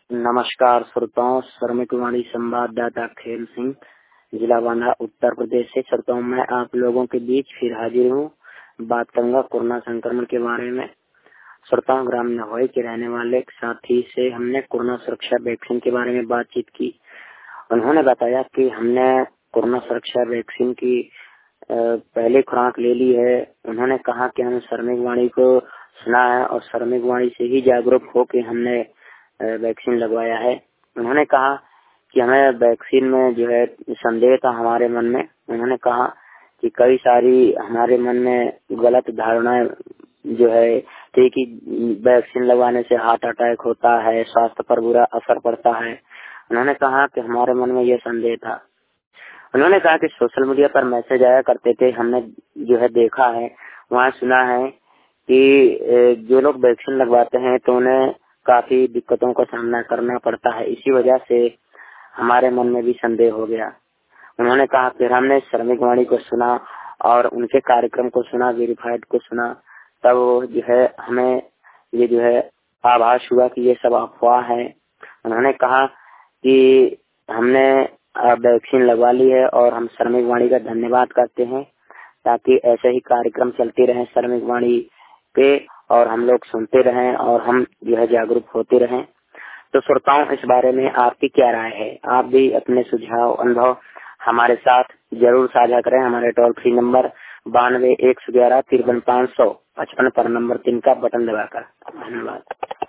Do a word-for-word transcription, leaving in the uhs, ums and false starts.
नमस्कार श्रोताओं, श्रमिक वाणी संवाददाता खेल सिंह, जिला बांदा, उत्तर प्रदेश से। श्रोताओं, मैं आप लोगों के बीच फिर हाजिर हूँ। बात करूंगा कोरोना संक्रमण के बारे में। श्रोताओं, ग्राम नहोई के रहने वाले एक साथी से हमने कोरोना सुरक्षा वैक्सीन के बारे में बातचीत की। उन्होंने बताया कि हमने कोरोना सुरक्षा वैक्सीन की पहली खुराक ले ली है। उन्होंने कहा कि हम श्रमिक वाणी को सुना है और श्रमिक वाणी से ही जागरूक हो के हमने वैक्सीन लगवाया है। उन्होंने कहा कि हमें वैक्सीन में जो है संदेह था हमारे मन में। उन्होंने कहा कि कई सारी हमारे मन में गलत धारणाएं जो है थी कि वैक्सीन लगवाने से हार्ट अटैक होता है, स्वास्थ्य पर बुरा असर पड़ता है। उन्होंने कहा कि हमारे मन में यह संदेह था। उन्होंने कहा कि सोशल मीडिया पर मैसेज आया करते थे, हमने जो है देखा है, वहाँ सुना है कि जो लोग वैक्सीन लगवाते हैं तो उन्हें काफी दिक्कतों का सामना करना पड़ता है। इसी वजह से हमारे मन में भी संदेह हो गया। उन्होंने कहा फिर हमने श्रमिक वाणी को सुना और उनके कार्यक्रम को सुना, वेरीफाइड को सुना, तब जो है हमें ये जो है आभास हुआ कि ये सब अफवाह है। उन्होंने कहा कि हमने वैक्सीन लगवा ली है और हम श्रमिक वाणी का धन्यवाद करते हैं, ताकि ऐसे ही कार्यक्रम चलते रहें श्रमिक वाणी पे और हम लोग सुनते रहें और हम जो है जागरूक होते रहें। तो श्रोताओं, इस बारे में आपकी क्या राय है? आप भी अपने सुझाव अनुभव हमारे साथ जरूर साझा करें। हमारे टोल फ्री नंबर बानवे एक सौ ग्यारह तिरपन पाँच सौ पचपन पर नंबर तीन का बटन दबाकर। धन्यवाद।